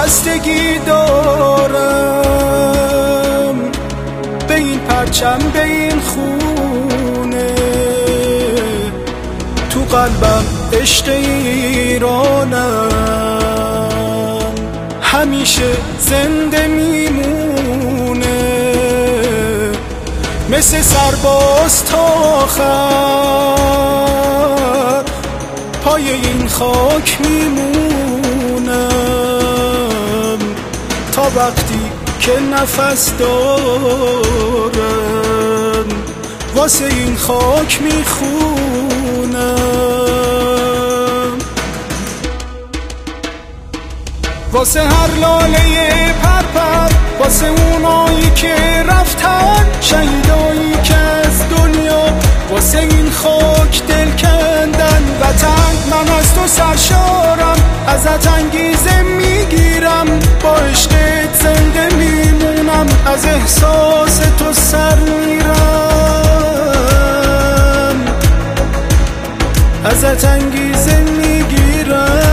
بستگی دارم به این پرچم، به این خونه. تو قلبم عشق ایرانم، همیشه زنده میمونه. مثل سرباز تا آخر پای این خاک میمونم، تا وقتی که نفس دارم واسه این خاک میخونم. واسه هر لاله پرپر، واسه اونایی که رفتن، شهیدایی که از دنیا واسه این خاک دل کندن. وطن من از تو سرشارم، ازت انگیزه میگیرم، با عشقت زنده میمونم، از احساس تو سر میرم، ازت انگیزه میگیرم.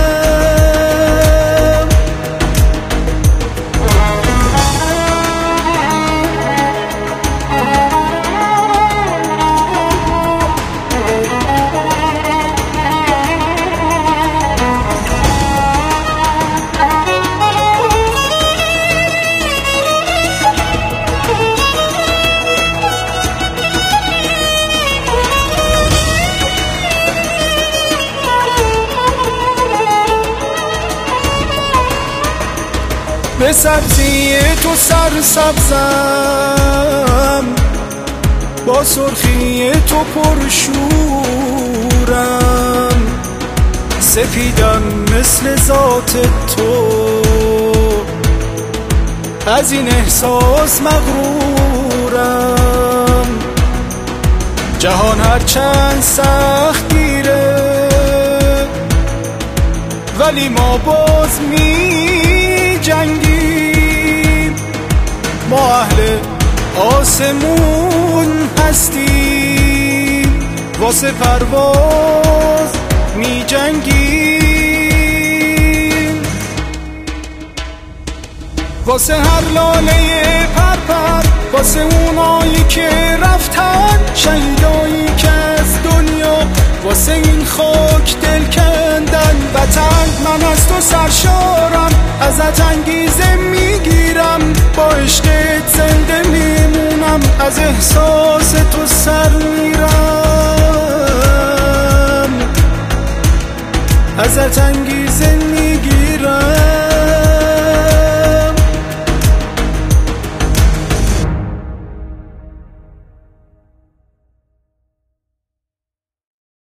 به سبزی تو سرسبزم، با سرخی تو پرشورم، سپیدم مثل ذات تو، از این احساس مغرورم. جهان هرچند سخت گیره ولی ما باز می جنگیم، ما اهل آسمون هستیم، واسه پرواز می جنگیم. واسه هر لاله پرپر، واسه اونایی که رفتن، شهیدایی که از دنیا واسه این خاک دل کندن. وطن من از تو سرشارم، ازت انگیزه میگیرم، با عشقت زنده میمونم، از احساس تو سر میرم، ازت انگیزه